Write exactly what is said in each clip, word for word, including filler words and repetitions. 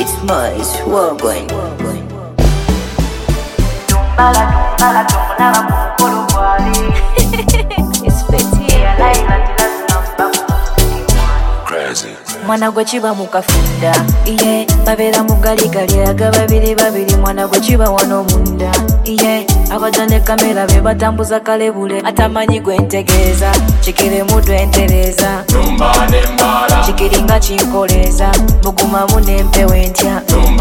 It's Mice, Wagwan. It's petty. Crazy. Mwana gwe kiba mukafunda iye babera mugali-gali aga babiri babiri mwana gwe kiba wano munda iye abaja ne kamera be batambuza kalebule atamanyi gwentegeeza kikiri mudwentereza kikiri nga kinkoleza mugumamu nempewo entya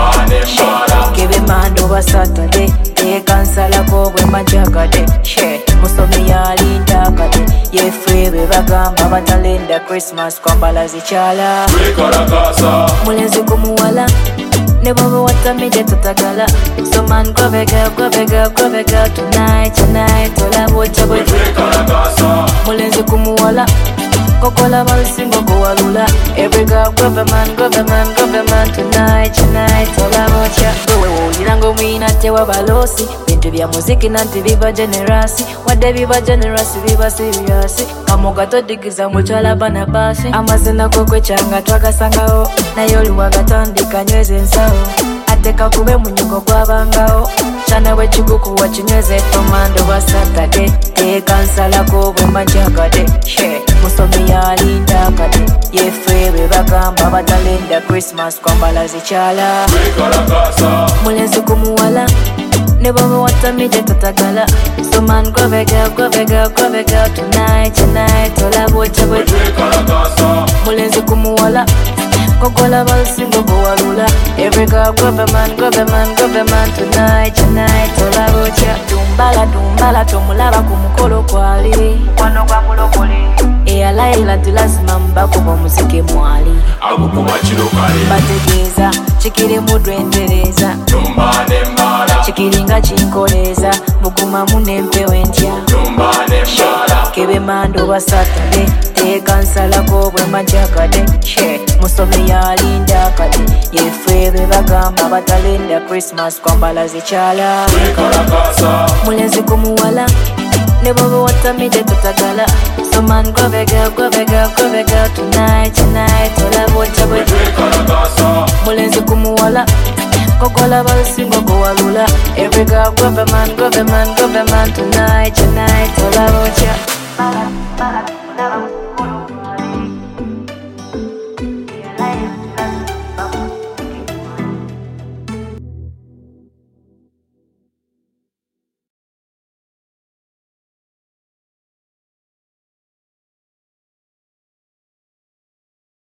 kebe mando basatade ekansalako bwe majakade musomi yalindakade yefwe be bagamba batalenda Christmas kwambala zikyala mulenzi kumuwala ne bwoba watamide tutagala so man grab a girl, grab a girl, grab a girl tonight, tonight olaba otya bwe mulenzi kumuwala kokola balusingo kuwalula every girl grab a man, grab a man, grab a man tonight, tonight olaba otya wewe wulira ng'omuyina tewaba loosi bintu bya muziki nanti biba generasi wadde biba generasi biba siriyasi kamoga todigiza mukyala bana basi amazina kwekwekyanga twagasangawo naye oli wagatandika nyweza ensawo ateka kube munyugo gwabangawo kyana bwe kigukuwa kinyweze tomando basatade tekansalako bwe majakade musomi yalindakade yefwe be bagamba batalenda Christmas kwambala zikyala mulenzi kumuwala ne bwoba watamide tutagala so man grab a girl, grab a girl, grab a girl tonight, tonight olaba otya bwe mulenzi kumuwala kokola balusingo kuwalula every girl grab a man, grab a man, grab a man tonight, tonight olaba otya dumbala dumbala tomulaba ku mukolo kwali wano gwa mulokole eyalayira nti lazima mubakuba omuzike mwali bategeeza kikiri mudwentereza kikiri nga kinkoleza mugumamu nempewo entya kebe mando basatade tekansalako bwe majakade musomi yalindakade yefwe be bagamba batalenda Christmas kwambala zikyala mulenzi kumuwala ne bwoba watamide tutagala so man grab a girl, grab a girl, grab a girl tonight, tonight olaba otya bwe mulenzi kumuwala kokola balusingo kuwalula every girl grab a man, grab a man, grab a man tonight, tonight olaba otya